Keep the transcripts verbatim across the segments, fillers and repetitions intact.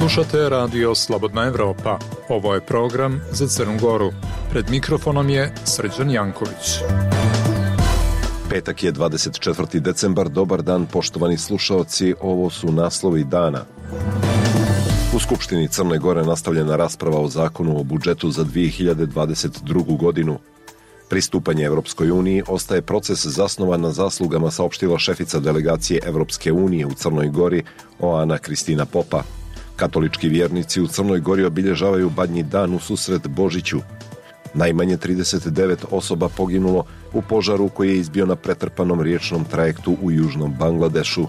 Slušate Radio Slobodna Evropa. Ovo je program za Crnu Goru. Pred mikrofonom je Srđan Janković. Petak je dvadeset četvrti decembar. Dobar dan, poštovani slušaoci. Ovo su naslovi dana. U Skupštini Crne Gore nastavljena rasprava o zakonu o budžetu za dvije hiljade dvadeset drugu godinu. Pristupanje Evropskoj uniji ostaje proces zasnovan na zaslugama, saopštila šefica delegacije Evropske unije u Crnoj Gori Oana Kristina Popa. Katolički vjernici u Crnoj Gori obilježavaju Badnji dan u susret Božiću. Najmanje trideset devet osoba poginulo u požaru koji je izbio na pretrpanom riječnom trajektu u južnom Bangladešu.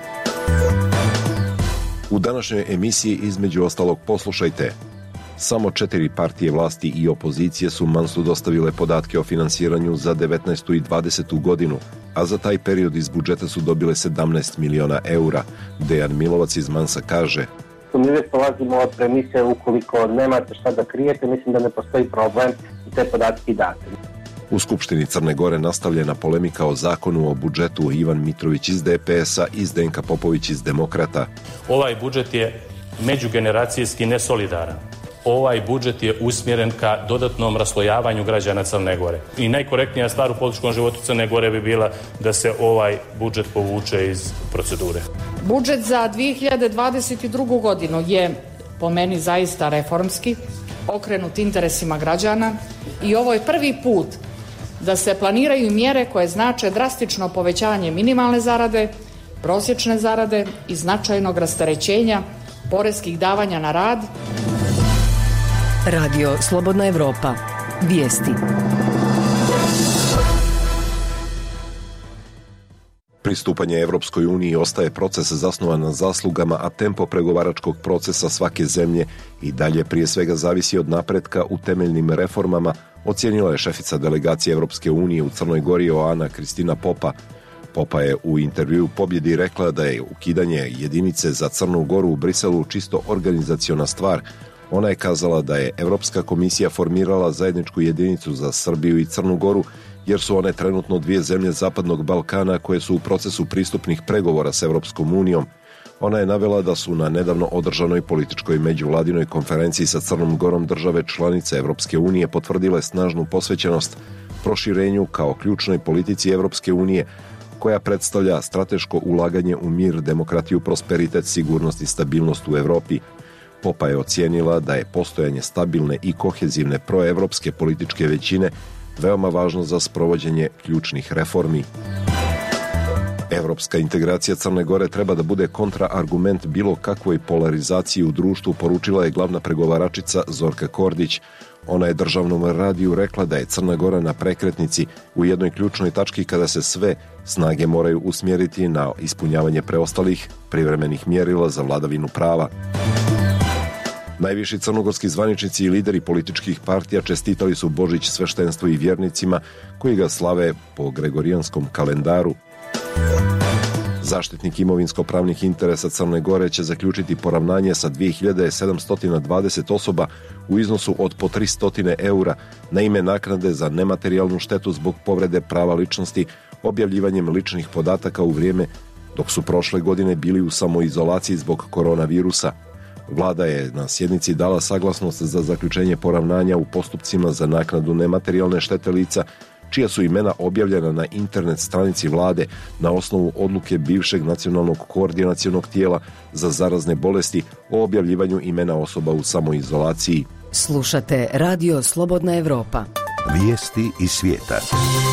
U današnjoj emisiji između ostalog poslušajte. Samo četiri partije vlasti i opozicije su Mansu dostavile podatke o finansiranju za devetnaestu i dvadesetu godinu, a za taj period iz budžeta su dobile sedamnaest miliona eura. Dejan Milovac iz Mansa kaže: Mi uvijek polazimo od premise, ukoliko nemate šta da krijete, mislim da ne postoji problem i te podatke date. U Skupštini Crne Gore nastavljena polemika o zakonu o budžetu. Ivan Mitrović iz D P S-a i Zdenka Popović iz Demokrata. Ovaj budžet je međugeneracijski nesolidaran. Ovaj budžet je usmjeren ka dodatnom raslojavanju građana Crne Gore. I najkorektnija stvar u političkom životu Crne Gore bi bila da se ovaj budžet povuče iz procedure. Budžet za dvije hiljade dvadeset drugu godinu je po meni zaista reformski, okrenut interesima građana i ovo je prvi put da se planiraju mjere koje znače drastično povećanje minimalne zarade, prosječne zarade i značajnog rasterećenja poreskih davanja na rad. Radio Slobodna Evropa. Vijesti. Pristupanje Evropskoj uniji ostaje proces zasnovan na zaslugama, a tempo pregovaračkog procesa svake zemlje i dalje prije svega zavisi od napretka u temeljnim reformama, ocijenila je šefica delegacije Evropske unije u Crnoj Gori Oana Kristina Popa. Popa je u intervjuu Pobjedi rekla da je ukidanje jedinice za Crnu Goru u Briselu čisto organizaciona stvar. Ona je kazala da je Evropska komisija formirala zajedničku jedinicu za Srbiju i Crnu Goru, jer su one trenutno dvije zemlje Zapadnog Balkana koje su u procesu pristupnih pregovora s Evropskom unijom. Ona je navela da su na nedavno održanoj političkoj međuvladinoj konferenciji sa Crnom Gorom države članice Evropske unije potvrdile snažnu posvećenost proširenju kao ključnoj politici Evropske unije, koja predstavlja strateško ulaganje u mir, demokratiju, prosperitet, sigurnost i stabilnost u Evropi. Popa je ocijenila da je postojanje stabilne i kohezivne proevropske političke većine veoma važno za sprovođenje ključnih reformi. Evropska integracija Crne Gore treba da bude kontraargument bilo kakvoj polarizaciji u društvu, poručila je glavna pregovaračica Zorka Kordić. Ona je državnom radiju rekla da je Crna Gora na prekretnici u jednoj ključnoj tački kada se sve snage moraju usmjeriti na ispunjavanje preostalih privremenih mjerila za vladavinu prava. Najviši crnogorski zvaničnici i lideri političkih partija čestitali su Božić sveštenstvu i vjernicima koji ga slave po gregorijanskom kalendaru. Zaštitnik imovinsko-pravnih interesa Crne Gore će zaključiti poravnanje sa dvije hiljade sedamsto dvadeset osoba u iznosu od po tristo eura na ime naknade za nematerijalnu štetu zbog povrede prava ličnosti objavljivanjem ličnih podataka u vrijeme dok su prošle godine bili u samoizolaciji zbog koronavirusa. Vlada je na sjednici dala saglasnost za zaključenje poravnanja u postupcima za naknadu nematerijalne štete lica, čija su imena objavljena na internet stranici vlade na osnovu odluke bivšeg nacionalnog koordinacionog tijela za zarazne bolesti o objavljivanju imena osoba u samoizolaciji. Slušate Radio Slobodna Evropa. Vijesti iz svijeta.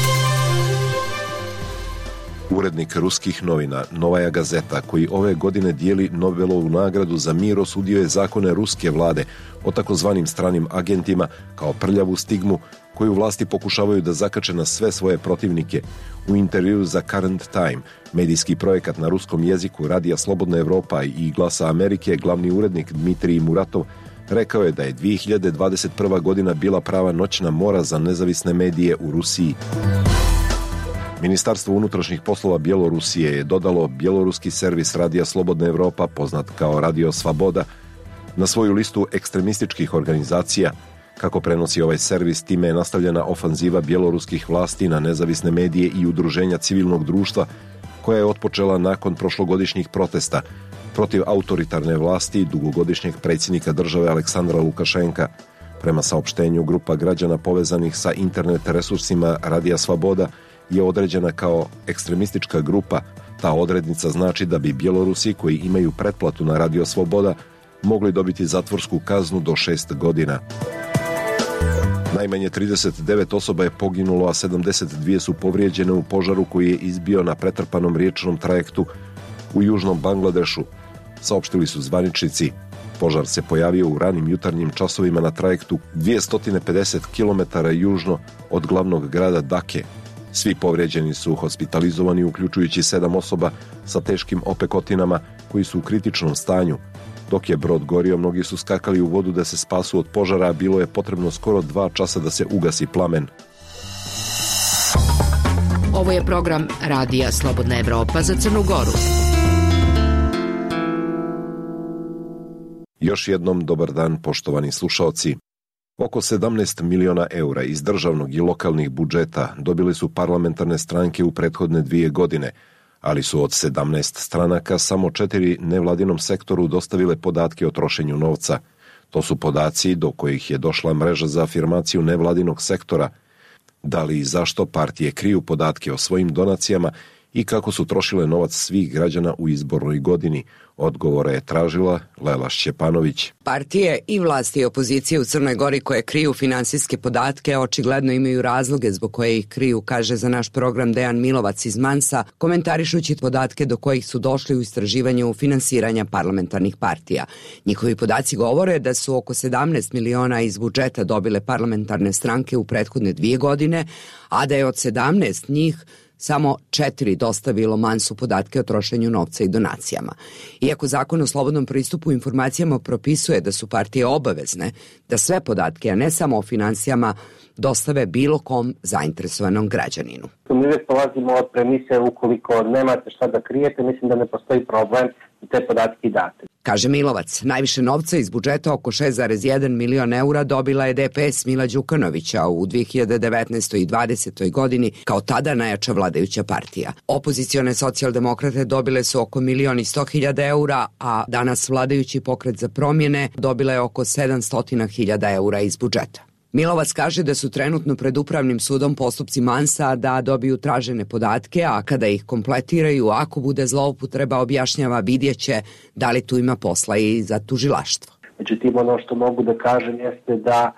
Urednik ruskih novina Novaja Gazeta, koji ove godine dijeli Nobelovu nagradu za mir, osudio je zakone ruske vlade o takozvanim stranim agentima kao prljavu stigmu koju vlasti pokušavaju da zakače na sve svoje protivnike. U intervjuu za Current Time, medijski projekat na ruskom jeziku Radija Slobodna Evropa i Glasa Amerike, glavni urednik Dmitrij Muratov rekao je da je dvije hiljade dvadeset prva godina bila prava noćna mora za nezavisne medije u Rusiji. Ministarstvo unutrašnjih poslova Bjelorusije je dodalo bjeloruski servis Radija Slobodna Evropa, poznat kao Radio Svaboda, na svoju listu ekstremističkih organizacija. Kako prenosi ovaj servis, time je nastavljena ofanziva bjeloruskih vlasti na nezavisne medije i udruženja civilnog društva, koja je otpočela nakon prošlogodišnjih protesta, protiv autoritarne vlasti i dugogodišnjeg predsjednika države Aleksandra Lukašenka. Prema saopštenju, grupa građana povezanih sa internet resursima Radija Svaboda je određena kao ekstremistička grupa. Ta odrednica znači da bi Bjelorusi koji imaju pretplatu na Radio Svoboda mogli dobiti zatvorsku kaznu do šest godina. Najmanje trideset devet osoba je poginulo, a sedamdeset dvije su povrijeđene u požaru koji je izbio na pretrpanom riječnom trajektu u južnom Bangladešu, saopštili su zvaničnici. Požar se pojavio u ranim jutarnjim časovima na trajektu dvjesto pedeset kilometara južno od glavnog grada Dake. Svi povrijeđeni su hospitalizovani, uključujući sedam osoba sa teškim opekotinama koji su u kritičnom stanju. Dok je brod gorio, mnogi su skakali u vodu da se spasu od požara, a bilo je potrebno skoro dva časa da se ugasi plamen. Ovo je program Radija Slobodna Evropa za Crnu Goru. Još jednom dobar dan, poštovani slušaoci. Oko sedamnaest miliona eura iz državnog i lokalnih budžeta dobili su parlamentarne stranke u prethodne dvije godine, ali su od sedamnaest stranaka samo četiri nevladinom sektoru dostavile podatke o trošenju novca. To su podaci do kojih je došla mreža za afirmaciju nevladinog sektora. Da li i zašto partije kriju podatke o svojim donacijama i kako su trošile novac svih građana u izbornoj godini? Odgovore je tražila Lela Šćepanović. Partije i vlasti i opozicije u Crnoj Gori koje kriju finansijske podatke očigledno imaju razloge zbog koje ih kriju, kaže za naš program Dejan Milovac iz Mansa, komentarišući podatke do kojih su došli u istraživanju finansiranja parlamentarnih partija. Njihovi podaci govore da su oko sedamnaest miliona iz budžeta dobile parlamentarne stranke u prethodne dvije godine, a da je od sedamnaest njih samo četiri dostavilo Mansu podatke o trošenju novca i donacijama. Iako zakon o slobodnom pristupu informacijama propisuje da su partije obavezne da sve podatke, a ne samo o finansijama, dostave bilo kom zainteresovanom građaninu. Mi uvijek polazimo od premise ukoliko nemate šta da krijete, mislim da ne postoji problem i te podatke date. Kaže Milovac, najviše novca iz budžeta, oko šest zarez jedan milion eura, dobila je D P S Mila Đukanovića u dve hiljade devetnaestoj i dvadesetoj godini kao tada najjača vladajuća partija. Opozicione socijaldemokrate dobile su oko milion i sto hiljada eura, a danas vladajući Pokret za promjene dobila je oko sedamsto hiljada eura iz budžeta. Milovac kaže da su trenutno pred Upravnim sudom postupci Mansa da dobiju tražene podatke, a kada ih kompletiraju, ako bude zloupotreba, objašnjava, vidjeće da li tu ima posla i za tužilaštvo. Međutim, ono što mogu da kažem jeste da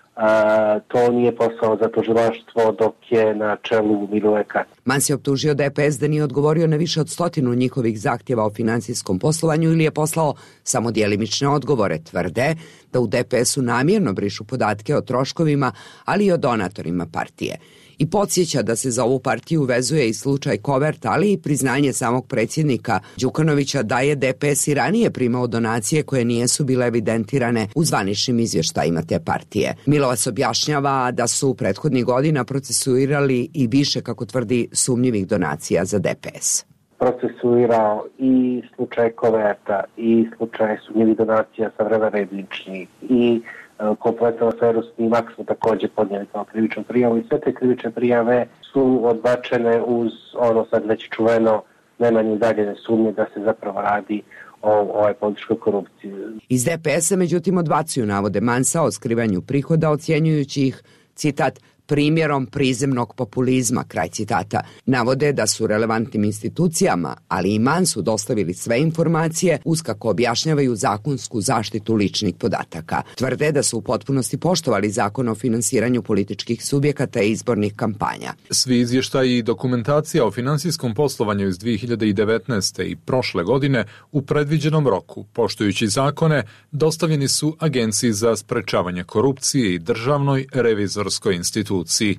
a, to nije posao za tužilaštvo dok je na čelu Miluje Katić. Mans je optužio D P S da nije odgovorio na više od stotinu njihovih zahtjeva o finansijskom poslovanju ili je poslao samo djelimične odgovore. Tvrde da u D P S-u namjerno brišu podatke o troškovima, ali i o donatorima partije. I podsjeća da se za ovu partiju vezuje i slučaj Kovert, ali i priznanje samog predsjednika Đukanovića da je D P S i ranije primao donacije koje nijesu bile evidentirane u zvaničnim izvještajima te partije. Milovac objašnjava da su prethodnih godina procesuirali i više, kako tvrdi, sumnjivih donacija za D P S. Procesuirao i slučaj Koverta i slučaj sumnjivih donacija sa vremena Redličnih i kompletnu aferu s Snimak smo također podnijeli kao krivičnu prijavu i sve te krivične prijave su odbačene uz ono sad već čuveno najmanje udaljene sumnje da se zapravo radi o ovoj političkoj korupciji. Iz D P S-a međutim odbacuju navode Mansa o skrivanju prihoda, ocjenjujući ih, citat, primjerom prizemnog populizma, kraj citata. Navode da su relevantnim institucijama, ali i Mansu dostavili sve informacije uz, kako objašnjavaju, zakonsku zaštitu ličnih podataka. Tvrde da su u potpunosti poštovali zakon o finansiranju političkih subjekata i izbornih kampanja. Svi izvještaji i dokumentacija o finansijskom poslovanju iz dve hiljade devetnaeste. i prošle godine u predviđenom roku, poštujući zakone, dostavljeni su Agenciji za sprečavanje korupcije i Državnoj revizorskoj instituciji.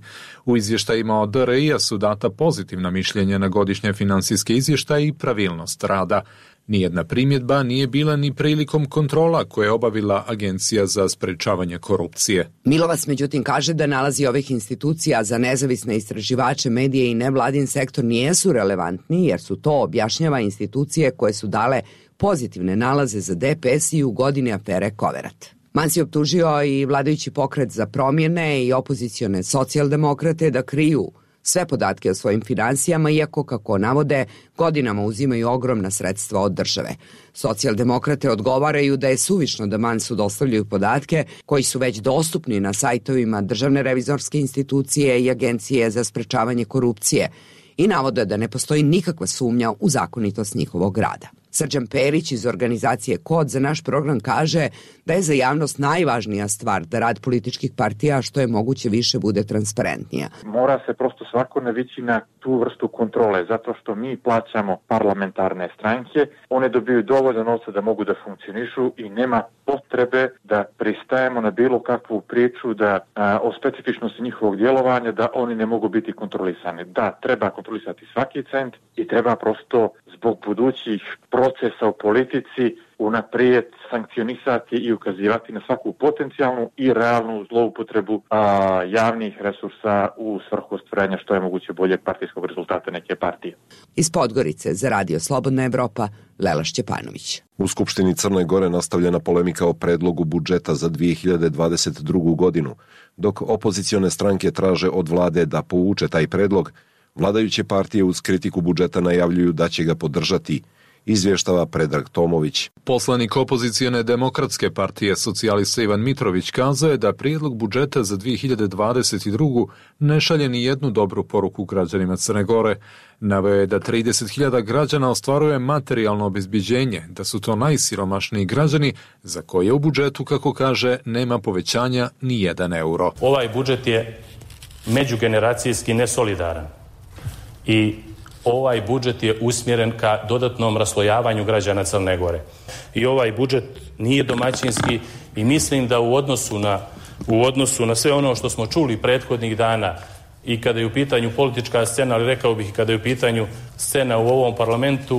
U izvještajima od D R I-a su data pozitivna mišljenja na godišnje finansijske izvještaje i pravilnost rada. Nijedna primjedba nije bila ni prilikom kontrola koje je obavila Agencija za sprečavanje korupcije. Milovac međutim kaže da nalazi ovih institucija za nezavisne istraživače, medije i nevladin sektor nijesu relevantni, jer su to, objašnjava, institucije koje su dale pozitivne nalaze za D P S i u godini afere Koverat. Mans je optužio i vladajući Pokret za promjene i opozicione socijaldemokrate da kriju sve podatke o svojim finansijama, iako, kako navode, godinama uzimaju ogromna sredstva od države. Socijaldemokrate odgovaraju da je suvišno da Mansu dostavljaju podatke koji su već dostupni na sajtovima Državne revizorske institucije i Agencije za sprečavanje korupcije i navode da ne postoji nikakva sumnja u zakonitost njihovog rada. Srđan Perić iz organizacije Kod za naš program kaže da je za javnost najvažnija stvar da rad političkih partija što je moguće više bude transparentnija. Mora se prosto svakodne vići na tu vrstu kontrole, zato što mi plaćamo parlamentarne stranke, one dobiju dovoljno novca da mogu da funkcionišu i nema potrebe da pristajemo na bilo kakvu priču da a, o specifičnosti njihovog djelovanja, da oni ne mogu biti kontrolisani. Da, treba kontrolisati svaki cent i treba prosto zbog budućih procesa u politici unaprijed sankcionisati i ukazivati na svaku potencijalnu i realnu zloupotrebu a, javnih resursa u svrhu ostvarenja što je moguće boljeg partijskog rezultata neke partije. Iz Podgorice za Radio Slobodna Evropa, Lela Šćepanović. U Skupštini Crne Gore nastavljena polemika o predlogu budžeta za dvije hiljade dvadeset drugu godinu. Dok opozicione stranke traže od vlade da povuče taj predlog, vladajuće partije uz kritiku budžeta najavljuju da će ga podržati, izvještava Predrag Tomović. Poslanik opozicione demokratske partije socijalista Ivan Mitrović kazao je da prijedlog budžeta za dvije hiljade dvadeset drugu ne šalje ni jednu dobru poruku građanima Crne Gore. Naveo je da trideset hiljada građana ostvaruje materijalno obezbeđenje, da su to najsiromašniji građani za koje u budžetu, kako kaže, nema povećanja ni jedan euro. Ovaj budžet je međugeneracijski nesolidaran i ovaj budžet je usmjeren ka dodatnom raslojavanju građana Crne Gore. I ovaj budžet nije domaćinski i mislim da u odnosu na, u odnosu na sve ono što smo čuli prethodnih dana i kada je u pitanju politička scena, ali rekao bih i kada je u pitanju scena u ovom parlamentu, uh,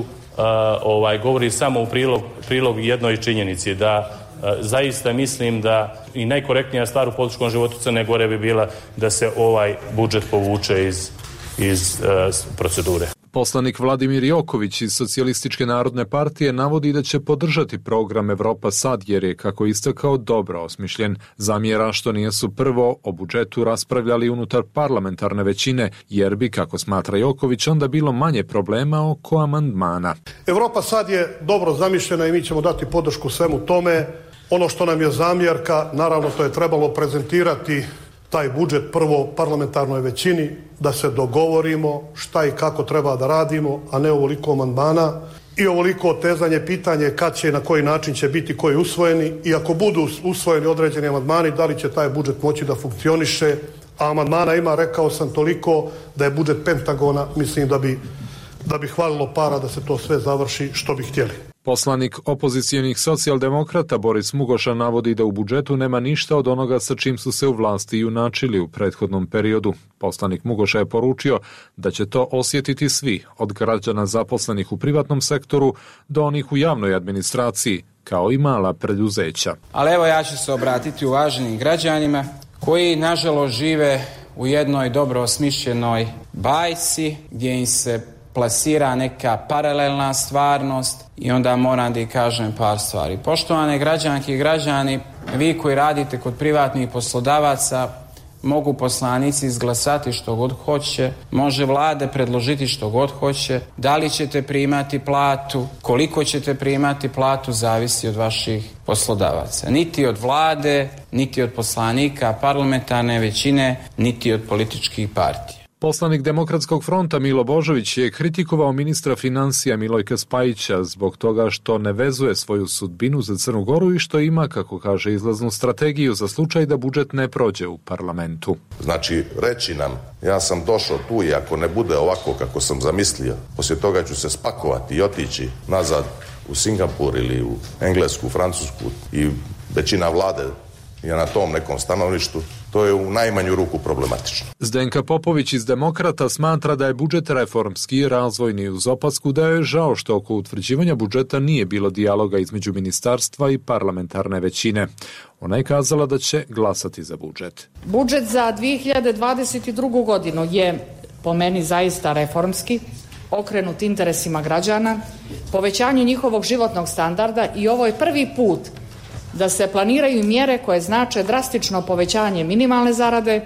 ovaj, govori samo u prilog, prilog jednoj činjenici, da uh, zaista mislim da i najkorektnija stvar u političkom životu Crne Gore bi bila da se ovaj budžet povuče iz, iz uh, procedure. Poslanik Vladimir Joković iz Socijalističke narodne partije navodi da će podržati program Evropa sad jer je, kako istakao, dobro osmišljen. Zamjera što nisu prvo o budžetu raspravljali unutar parlamentarne većine, jer bi, kako smatra Joković, onda bilo manje problema oko amandmana. Evropa sad je dobro zamišljena i mi ćemo dati podršku svemu tome. Ono što nam je zamjerka, naravno to je trebalo prezentirati taj budžet prvo parlamentarnoj većini, da se dogovorimo šta i kako treba da radimo, a ne ovoliko amandmana i ovoliko otezanje pitanje kad će i na koji način će biti koji usvojeni i ako budu usvojeni određeni amandmani, da li će taj budžet moći da funkcioniše, a amandmana ima, rekao sam, toliko da je budžet Pentagona, mislim da bi, da bi hvalilo para da se to sve završi što bi htjeli. Poslanik opozicijenih socijaldemokrata Boris Mugoša navodi da u budžetu nema ništa od onoga sa čim su se u vlasti junačili u prethodnom periodu. Poslanik Mugoša je poručio da će to osjetiti svi, od građana zaposlenih u privatnom sektoru do onih u javnoj administraciji, kao i mala preduzeća. Ali evo ja ću se obratiti uvaženim građanima koji nažalost žive u jednoj dobro osmišljenoj bajci gdje im se plasira neka paralelna stvarnost i onda moram da i kažem par stvari. Poštovane građanke i građani, vi koji radite kod privatnih poslodavaca, mogu poslanici izglasati što god hoće, može vlade predložiti što god hoće, da li ćete primati platu, koliko ćete primati platu, zavisi od vaših poslodavaca. Niti od vlade, niti od poslanika parlamentarne većine, niti od političkih partija. Poslanik Demokratskog fronta Milo Božović je kritikovao ministra financija Milojka Spajića zbog toga što ne vezuje svoju sudbinu za Crnu Goru i što ima, kako kaže, izlaznu strategiju za slučaj da budžet ne prođe u parlamentu. Znači, reći nam, ja sam došao tu i ako ne bude ovako kako sam zamislio, poslije toga ću se spakovati i otići nazad u Singapur ili u Englesku, Francusku i većina vlade je na tom nekom stanovištu, to je u najmanju ruku problematično. Zdenka Popović iz Demokrata smatra da je budžet reformski i razvojni, uz opasku da je žao što oko utvrđivanja budžeta nije bilo dijaloga između ministarstva i parlamentarne većine. Ona je kazala da će glasati za budžet. Budžet za dvije hiljade dvadeset drugu godinu je po meni zaista reformski, okrenut interesima građana, povećanju njihovog životnog standarda i ovo je prvi put da se planiraju mjere koje znače drastično povećanje minimalne zarade,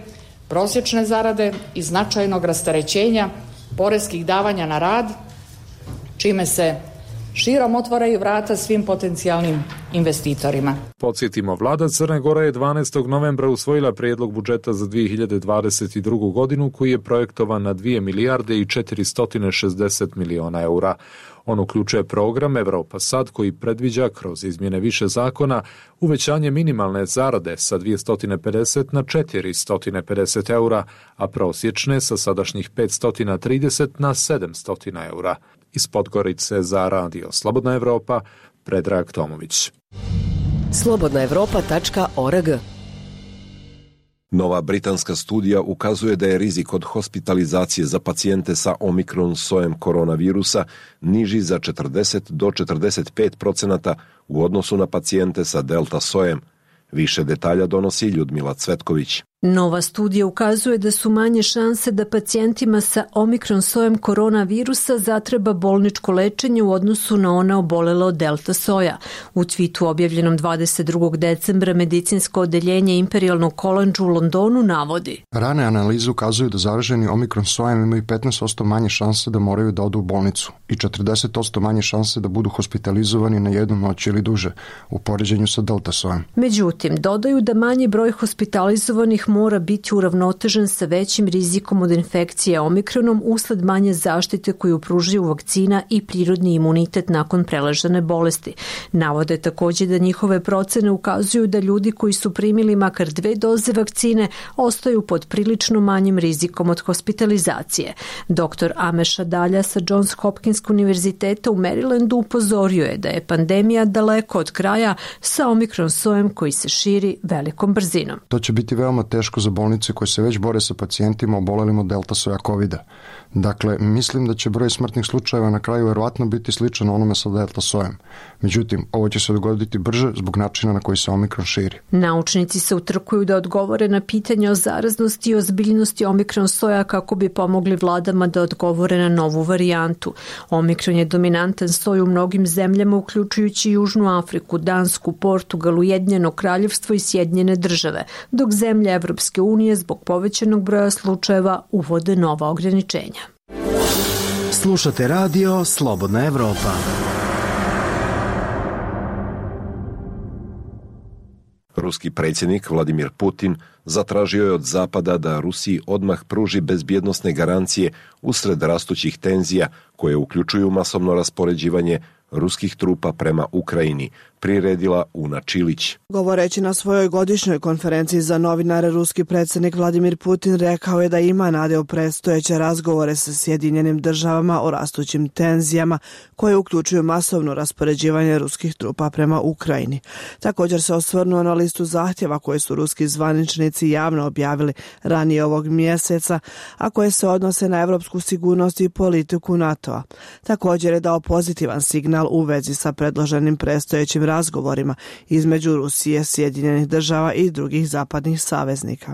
prosječne zarade i značajnog rasterećenja poreskih davanja na rad, čime se širom otvaraju vrata svim potencijalnim investitorima. Podsjetimo, vlada Crne Gore je dvanaestog novembra usvojila prijedlog budžeta za dvije hiljade dvadeset drugu. godinu koji je projektovan na dvije milijarde i četiristo šezdeset miliona eura. On uključuje program Evropa sad koji predviđa kroz izmjene više zakona uvećanje minimalne zarade sa dvjesto pedeset na četiristo pedeset eura, a prosječne sa sadašnjih petsto trideset na sedamsto eura. Iz Podgorice za radio Slobodna Evropa, Predrag Tomović. slobodna evropa tačka org. Nova britanska studija ukazuje da je rizik od hospitalizacije za pacijente sa omikron sojem koronavirusa niži za četrdeset do četrdeset pet procenata u odnosu na pacijente sa delta sojem. Više detalja donosi Ljudmila Cvetković. Nova studija ukazuje da su manje šanse da pacijentima sa omikron sojem koronavirusa zatreba bolničko lečenje u odnosu na one obolele od delta soja. U tvitu objavljenom dvadeset drugog decembra medicinsko odeljenje Imperial College u Londonu navodi: Rane analize ukazuju da zaraženi omikron sojem imaju petnaest posto manje šanse da moraju da odu u bolnicu i četrdeset posto manje šanse da budu hospitalizovani na jednu noć ili duže u poređenju sa delta sojem. Međutim, dodaju da manji broj hospitalizovanih mora biti uravnotežen sa većim rizikom od infekcije omikronom usled manje zaštite koju pružaju vakcina i prirodni imunitet nakon preležane bolesti. Navode također da njihove procene ukazuju da ljudi koji su primili makar dve doze vakcine ostaju pod prilično manjim rizikom od hospitalizacije. Doktor Ameša Dalja sa Johns Hopkins univerziteta u Marylandu upozorio je da je pandemija daleko od kraja sa omikron sojem koji se širi velikom brzinom. To će biti veoma teško za bolnice koje se već bore sa pacijentima obolelim od delta soja kovida. Dakle, mislim da će broj smrtnih slučajeva na kraju verovatno biti sličan onome sa delta sojem. Međutim, ovo će se dogoditi brže zbog načina na koji se omikron širi. Naučnici se utrkuju da odgovore na pitanje o zaraznosti i ozbiljnosti omikron soja kako bi pomogli vladama da odgovore na novu varijantu. Omikron je dominantan soj u mnogim zemljama, uključujući Južnu Afriku, Dansku, Portugal, Ujedinjeno Kraljevstvo i Sjedinjene Države, dok zemlje Evropske unije zbog povećanog broja slučajeva uvode nova ograničenja. Slušate radio Slobodna Evropa. Ruski predsjednik Vladimir Putin zatražio je od Zapada da Rusiji odmah pruži bezbjednosne garancije usred rastućih tenzija koje uključuju masovno raspoređivanje ruskih trupa prema Ukrajini, priredila Una Čilić. Govoreći na svojoj godišnjoj konferenciji za novinare, ruski predsjednik Vladimir Putin rekao je da ima nade u predstojeće razgovore sa Sjedinjenim državama o rastućim tenzijama koje uključuju masovno raspoređivanje ruskih trupa prema Ukrajini. Također se osvrnuo na listu zahtjeva koje su ruski zvaničnici javno objavili ranije ovog mjeseca, a koje se odnose na evropsku sigurnost i politiku NATO-a. Također je dao pozitivan signal u vezi sa predloženim predstojećim razgovorima između Rusije, Sjedinjenih država i drugih zapadnih saveznika.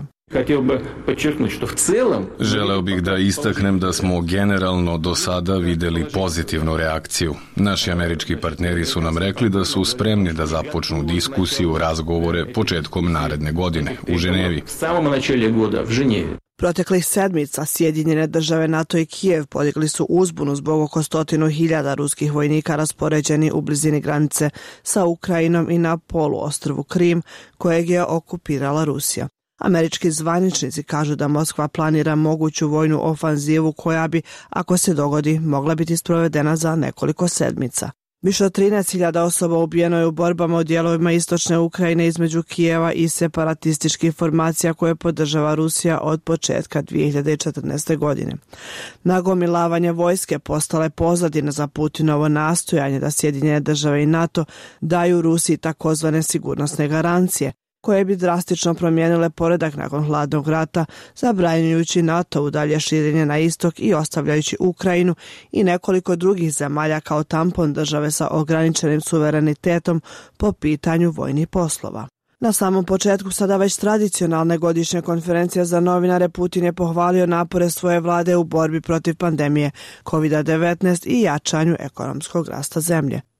Želeo bih da istaknem da smo generalno do sada vidjeli pozitivnu reakciju. Naši američki partneri su nam rekli da su spremni da započnu diskusiju, razgovore početkom naredne godine u Ženevi. Proteklih sedmica Sjedinjene države, NATO i Kijev podigli su uzbunu zbog oko stotinu hiljada ruskih vojnika raspoređeni u blizini granice sa Ukrajinom i na poluostrvu Krim, kojeg je okupirala Rusija. Američki zvaničnici kažu da Moskva planira moguću vojnu ofanzivu koja bi, ako se dogodi, mogla biti sprovedena za nekoliko sedmica. Više od trinaest hiljada osoba ubijeno je u borbama u dijelovima istočne Ukrajine između Kijeva i separatističkih formacija koje podržava Rusija od početka dvije hiljade četrnaeste. godine. Nagomilavanje vojske postale pozadina za Putinovo nastojanje da Sjedinjene države i NATO daju Rusiji takozvane sigurnosne garancije, koje bi drastično promijenile poredak nakon hladnog rata, zabranjujući NATO u dalje širenje na istok i ostavljajući Ukrajinu i nekoliko drugih zemalja kao tampon države sa ograničenim suverenitetom po pitanju vojnih poslova. Na samom početku sada već tradicionalne godišnje konferencije za novinare, Putin je pohvalio napore svoje vlade u borbi protiv pandemije kovid devetnaest i jačanju ekonomskog rasta zemlje.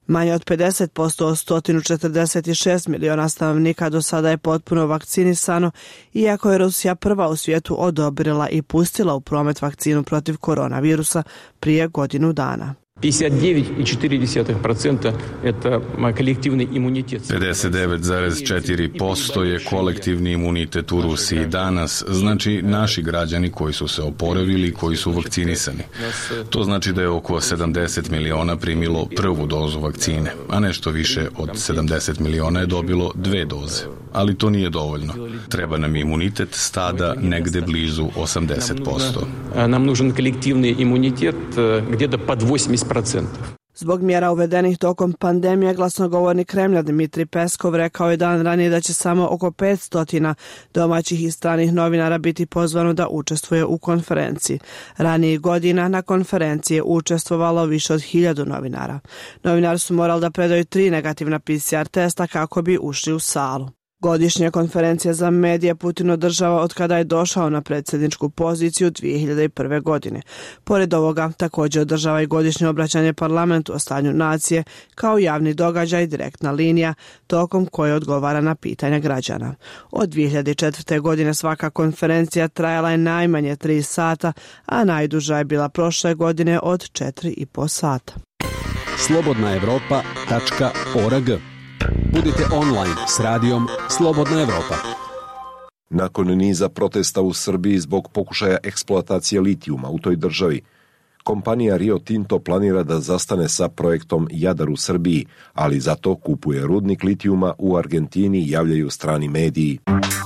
Manje od pedeset posto od sto četrdeset šest miliona stanovnika do sada je potpuno vakcinisano, iako je Rusija prva u svijetu odobrila i pustila u promet vakcinu protiv koronavirusa prije godinu dana. pedeset devet zarez četiri procenta je kolektivni imunitet. pedeset devet zarez četiri posto je kolektivni imunitet u Rusiji danas, znači naši građani koji su se oporavili, koji su vakcinisani. To znači da je oko sedamdeset miliona primilo prvu dozu vakcine, a nešto više od sedamdeset miliona je dobilo dve doze. Ali to nije dovoljno. Treba nam imunitet stada negde blizu osamdeset posto. Nam nužan kolektivni imunitet gdje da pod osamdeset procenta. Zbog mjera uvedenih tokom pandemije, glasnogovornik Kremlja Dmitrij Peskov rekao je dan ranije da će samo oko petsto domaćih i stranih novinara biti pozvano da učestvuje u konferenciji. Ranijih godina na konferenciji je učestvovalo više od hiljadu novinara. Novinari su morali da predaju tri negativna P C R testa kako bi ušli u salu. Godišnja konferencija za medije Putin održava od kada je došao na predsjedničku poziciju dvije hiljade prve. godine. Pored ovoga, također održava i godišnje obraćanje parlamentu o stanju nacije kao javni događaj, direktna linija, tokom koje odgovara na pitanja građana. Od dvije hiljade četvrte. godine svaka konferencija trajala je najmanje tri sata, a najduža je bila prošle godine od četiri i po sata. slobodna evropa tačka org. Budite online s radijom Slobodna Evropa. Nakon niza protesta u Srbiji zbog pokušaja eksploatacije litijuma u toj državi, kompanija Rio Tinto planira da zastane sa projektom Jadar u Srbiji, ali zato kupuje rudnik litijuma u Argentini, javljaju strani mediji.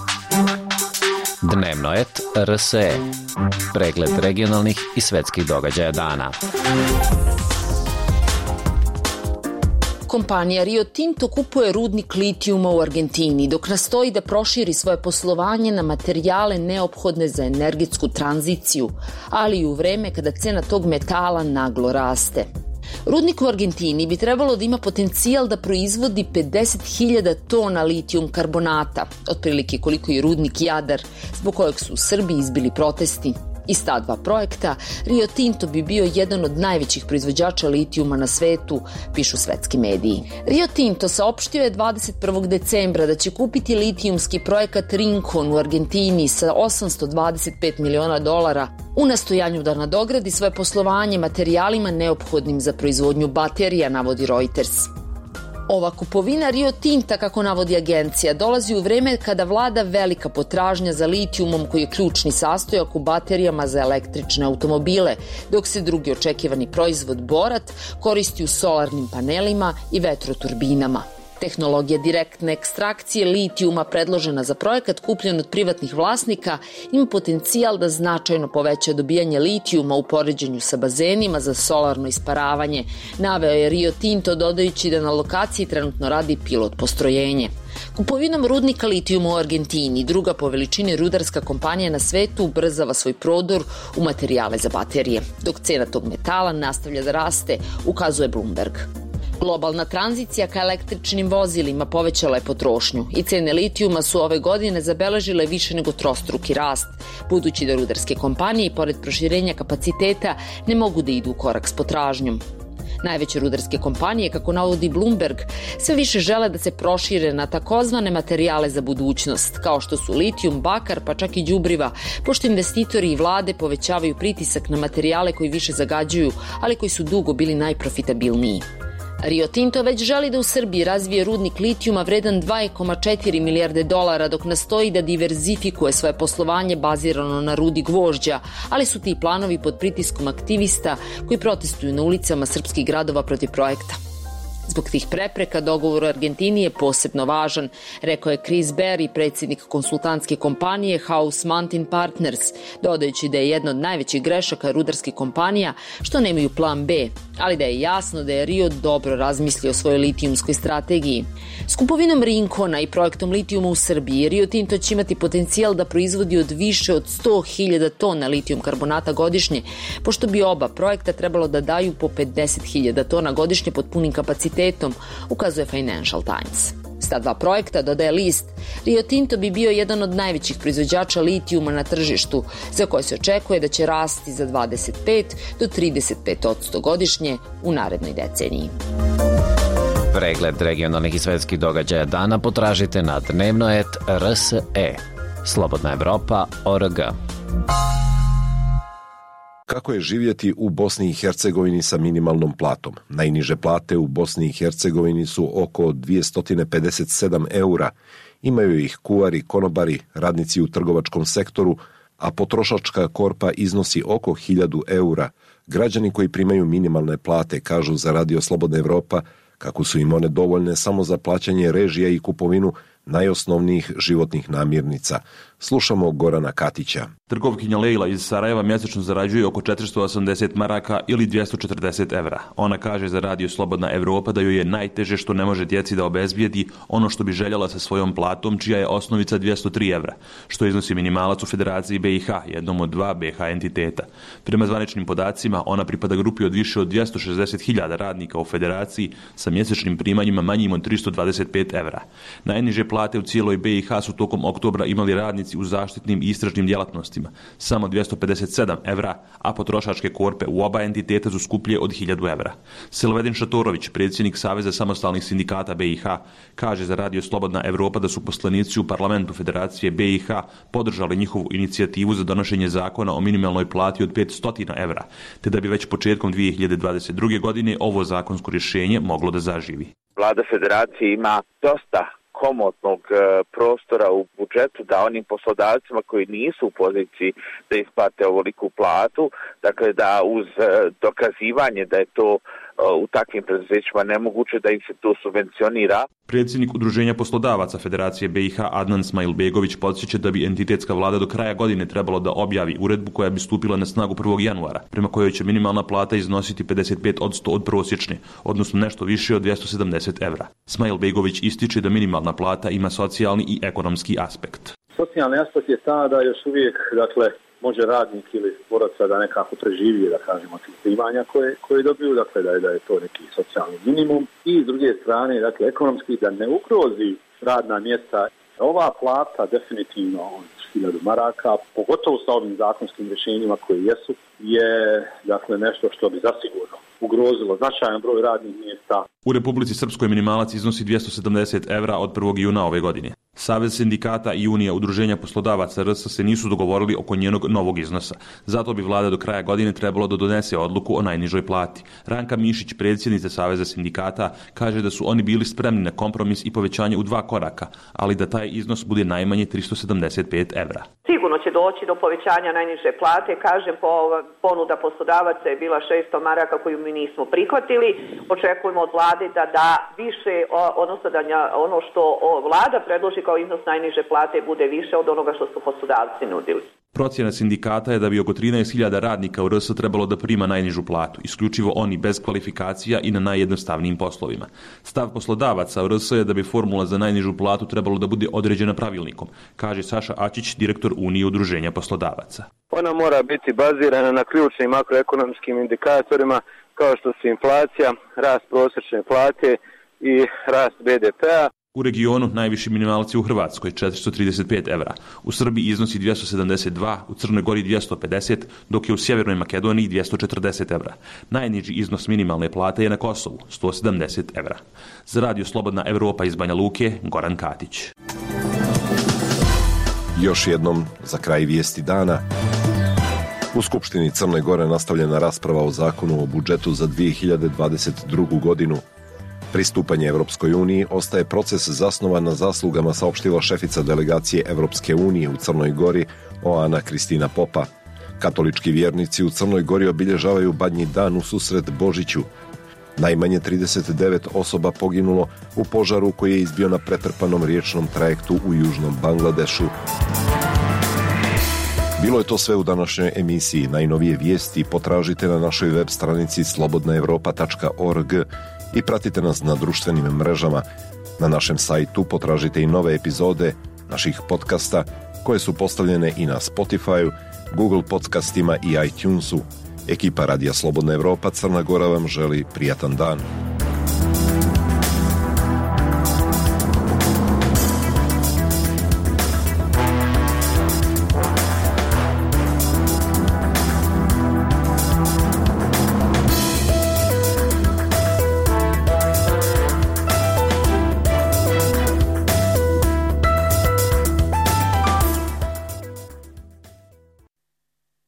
Dnevnoet R S E. Pregled regionalnih i svetskih događaja dana. Kompanija Rio Tinto kupuje rudnik litijuma u Argentini, dok nastoji da proširi svoje poslovanje na materijale neophodne za energetsku tranziciju, ali i u vreme kada cena tog metala naglo raste. Rudnik u Argentini bi trebalo da ima potencijal da proizvodi pedeset hiljada tona litijum karbonata, otprilike koliko i rudnik Jadar, zbog kojeg su u Srbiji izbili protesti. Iz ta dva projekta, Rio Tinto bi bio jedan od najvećih proizvođača litijuma na svetu, pišu svetski mediji. Rio Tinto saopštio je dvadeset prvog decembra da će kupiti litijumski projekat Rincon u Argentini sa osamsto dvadeset pet miliona dolara u nastojanju da nadogradi svoje poslovanje materijalima neophodnim za proizvodnju baterija, navodi Reuters. Ova kupovina Rio Tinta, kako navodi agencija, dolazi u vreme kada vlada velika potražnja za litijumom koji je ključni sastojak u baterijama za električne automobile, dok se drugi očekivani proizvod borat koristi u solarnim panelima i vetroturbinama. Tehnologija direktne ekstrakcije litijuma predložena za projekat kupljen od privatnih vlasnika ima potencijal da značajno poveća dobijanje litijuma u poređenju sa bazenima za solarno isparavanje, naveo je Rio Tinto dodajući da na lokaciji trenutno radi pilot postrojenje. Kupovinom rudnika litijuma u Argentini, druga po veličini rudarska kompanija na svetu, ubrzava svoj prodor u materijale za baterije, dok cena tog metala nastavlja da raste, ukazuje Bloomberg. Globalna tranzicija ka električnim vozilima povećala je potrošnju i cene litijuma su ove godine zabeležile više nego trostruki rast, budući da rudarske kompanije, pored proširenja kapaciteta, ne mogu da idu u korak s potražnjom. Najveće rudarske kompanije, kako navodi Bloomberg, sve više žele da se prošire na takozvane materijale za budućnost, kao što su litijum, bakar, pa čak i đubriva, pošto investitori i vlade povećavaju pritisak na materijale koji više zagađuju, ali koji su dugo bili najprofitabilniji. Rio Tinto već želi da u Srbiji razvije rudnik litijuma vredan dva zarez četiri milijarde dolara, dok nastoji da diverzifikuje svoje poslovanje bazirano na rudi gvožđa, ali su ti planovi pod pritiskom aktivista koji protestuju na ulicama srpskih gradova protiv projekta. Zbog tih prepreka dogovor u Argentini je posebno važan, rekao je Chris Berry, predsjednik konsultantske kompanije House Mountain Partners, dodajući da je jedna od najvećih grešaka rudarskih kompanija što nemaju plan B, ali da je jasno da je Rio dobro razmislio o svojoj litijumskoj strategiji. S kupovinom Rincona i projektom litijuma u Srbiji, Rio Tinto će imati potencijal da proizvodi od više od sto hiljada tona litijum karbonata godišnje, pošto bi oba projekta trebalo da daju po pedeset hiljada tona godišnje pod punim kapacitetom, ukazuje Financial Times. S ta dva projekta, dodaje list, Rio Tinto bi bio jedan od najvećih proizvođača litijuma na tržištu, za koje se očekuje da će rasti za dvadeset pet do trideset pet posto godišnje u narednoj deceniji. Pregled regionalnih i svetskih događaja dana potražite na dnevnoet tačka r s e. Slobodna Evropa tačka org. Kako je živjeti u Bosni i Hercegovini sa minimalnom platom? Najniže plate u Bosni i Hercegovini su oko dvjesto pedeset sedam eura. Imaju ih kuvari, konobari, radnici u trgovačkom sektoru, a potrošačka korpa iznosi oko hiljadu eura. Građani koji primaju minimalne plate kažu za Radio Slobodna Evropa kako su im one dovoljne samo za plaćanje režija i kupovinu najosnovnijih životnih namirnica. Slušamo Gorana Katića. Trgovkinja Lejla iz Sarajeva mjesečno zarađuje oko četiristo osamdeset maraka ili dvjesto četrdeset evra. Ona kaže za Radio Slobodna Evropa da joj je najteže što ne može djeci da obezbijedi ono što bi željela sa svojom platom, čija je osnovica dvjesto tri evra, što iznosi minimalac u Federaciji B i H, jednom od dva B H entiteta. Prema zvaničnim podacima, ona pripada grupi od više od dvjesto šezdeset hiljada radnika u Federaciji sa mjesečnim primanjima manjim od tristo dvadeset pet evra. Najniže plate u cijeloj B i H su tokom oktobra imali radnici u zaštitnim i istražnim djelatnostima, samo dvjesto pedeset sedam evra, a potrošačke korpe u oba entiteta su skuplje od hiljadu evra. Silvedin Šatorović, predsjednik Saveza samostalnih sindikata B i H, kaže za Radio Slobodna Evropa da su poslanici u parlamentu Federacije B i H podržali njihovu inicijativu za donošenje zakona o minimalnoj plati od petsto evra, te da bi već početkom dvije hiljade dvadeset druge. godine ovo zakonsko rješenje moglo da zaživi. Vlada Federacije ima dosta komotnog prostora u budžetu da onim poslodavcima koji nisu u poziciji da isplate ovoliku platu, dakle da uz dokazivanje da je to u takvim preduzećima nemoguće da im se to subvencionira. Predsjednik Udruženja poslodavaca Federacije B i H Adnan Smajlbegović podsjeća da bi entitetska vlada do kraja godine trebalo da objavi uredbu koja bi stupila na snagu prvog januara, prema kojoj će minimalna plata iznositi pedeset pet posto od prosječne, odnosno nešto više od dvjesto sedamdeset evra. Smajlbegović ističe da minimalna plata ima socijalni i ekonomski aspekt. Socijalni aspekt je ta da još uvijek, dakle, može radnik ili boraca da nekako preživi, da kažemo, tih primanja koje, koje dobiju, dakle da je, da je to neki socijalni minimum. I s druge strane, dakle, ekonomski da ne ugrozi radna mjesta. Ova plata definitivno od hiljadu maraka, pogotovo sa ovim zakonskim rješenjima koje jesu, je dakle nešto što bi zasigurno ugrozilo značajan broj radnih mjesta. U Republici Srpskoj minimalac iznosi dvjesto sedamdeset evra od prvog juna ove godine. Savez sindikata i Unija udruženja poslodavaca R S se nisu dogovorili oko njenog novog iznosa. Zato bi vlada do kraja godine trebalo da donese odluku o najnižoj plati. Ranka Mišić, predsjednica Saveza sindikata, kaže da su oni bili spremni na kompromis i povećanje u dva koraka, ali da taj iznos bude najmanje tristo sedamdeset pet evra. Sigurno će doći do povećanja najniže plate. Kažem, po ponuda poslodavaca je bila šesto maraka koju mi nismo prihvatili. Očekujemo od vlade da da više, odnosno da ono što vlada predloži kao iznos najniže plate bude više od onoga što su poslodavci nudili. Procjena sindikata je da bi oko trinaest hiljada radnika u R S trebalo da prima najnižu platu, isključivo oni bez kvalifikacija i na najjednostavnijim poslovima. Stav poslodavaca u R S je da bi formula za najnižu platu trebalo da bude određena pravilnikom, kaže Saša Ačić, direktor Unije udruženja poslodavaca. Ona mora biti bazirana na ključnim makroekonomskim indikatorima kao što su inflacija, rast prosječne plate i rast B D P-a. U regionu najviši minimalac je u Hrvatskoj četiristo trideset pet evra, u Srbiji iznosi dvjesto sedamdeset dva, u Crnoj Gori dvjesto pedeset, dok je u Sjevernoj Makedoniji dvjesto četrdeset evra. Najniži iznos minimalne plate je na Kosovu, sto sedamdeset evra. Za Radio Slobodna Evropa iz Banja Luke, Goran Katić. Još jednom, za kraj vijesti dana. U Skupštini Crne Gore nastavljena rasprava o zakonu o budžetu za dvije hiljade dvadeset drugu. godinu. Pristupanje Evropskoj uniji ostaje proces zasnovan na zaslugama, saopštila šefica delegacije Evropske unije u Crnoj Gori, Oana Kristina Popa. Katolički vjernici u Crnoj Gori obilježavaju Badnji dan u susret Božiću. Najmanje trideset devet osoba poginulo u požaru koji je izbio na pretrpanom riječnom trajektu u južnom Bangladešu. Bilo je to sve u današnjoj emisiji. Najnovije vijesti potražite na našoj web stranici slobodna evropa tačka org i pratite nas na društvenim mrežama. Na našem sajtu potražite i nove epizode naših podcasta koje su postavljene i na Spotify, Google podcastima i iTunesu. Ekipa Radija Slobodna Evropa Crna Gora vam želi prijatan dan.